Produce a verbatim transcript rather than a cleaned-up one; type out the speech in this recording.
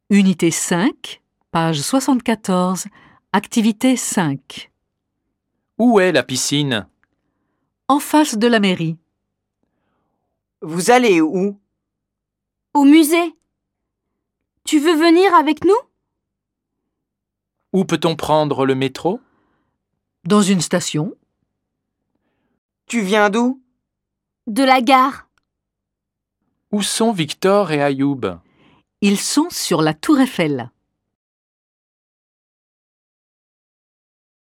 Unité cinq, page soixante-quatorze, activité cinq. Où est la piscine? En face de la mairie. Vous allez où? Au musée. Tu veux venir avec nous? Où peut-on prendre le métro? Dans une station. Tu viens d'où? De la gare. Où sont Victor et Ayoub? Ils sont sur la Tour Eiffel.